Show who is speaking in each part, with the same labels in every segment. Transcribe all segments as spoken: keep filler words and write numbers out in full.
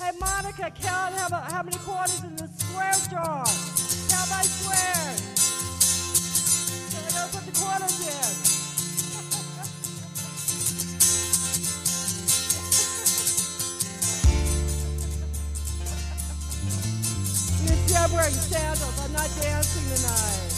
Speaker 1: Hey, Monica, count how, how many quarters in the square jar. Count by squares. So I gotta put the quarters in. You see, I'm wearing sandals. I'm not dancing tonight.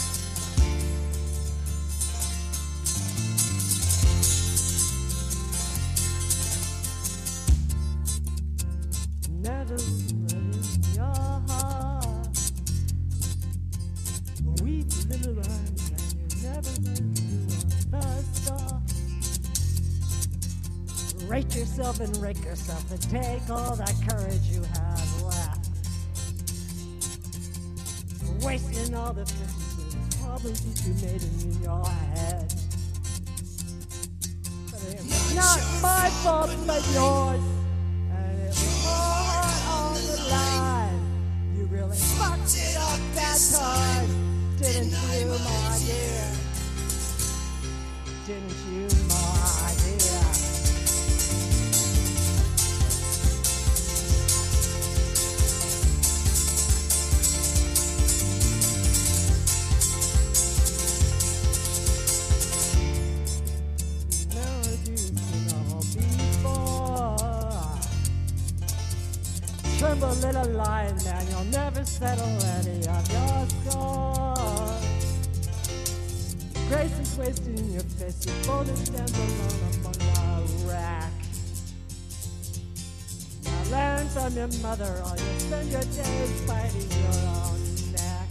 Speaker 1: Never let your heart weep a little light, and you never let you stop. Rate yourself and rake yourself and take all that courage you have left. Wasting all the problems that you made in your head. But it's not my fault but yours. You really fucked it up that time, didn't you, my dear? Didn't you, my dear? Never do know before. Tremble, little lion man, you'll never settle any of your scores. Grace is wasted in your face, you fold and stand alone among the wreck. Now learn from your mother, or you'll spend your days fighting your own neck.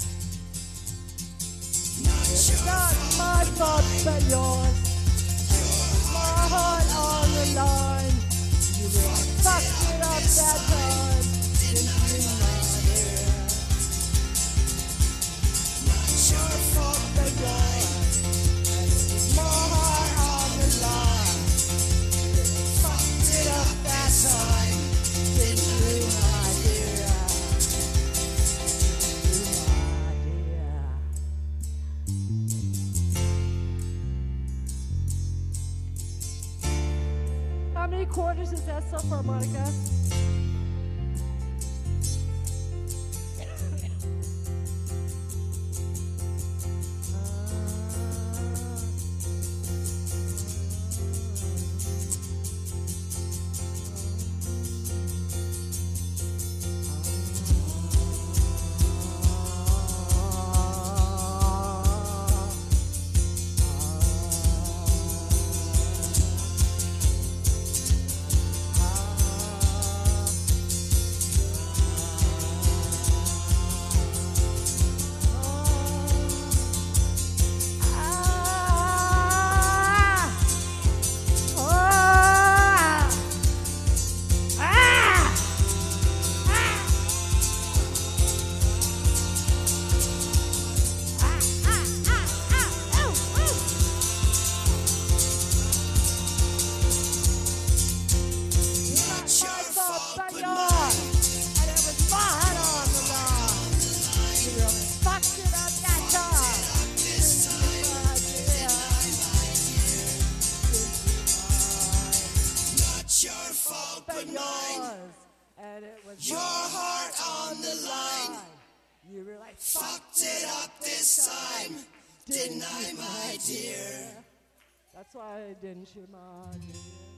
Speaker 1: It's not my fault but yours. My heart on the line. You really fucked it up that time. Didn't you, my dear? Not your fault but yours. And it's my heart on the line. You really fucked it up that time. Didn't you, my dear? You, my dear. How many quarters is that so far, Monica? And it was your heart on the line. You really fucked it up this time, didn't I, my dear? That's why I didn't you, my dear?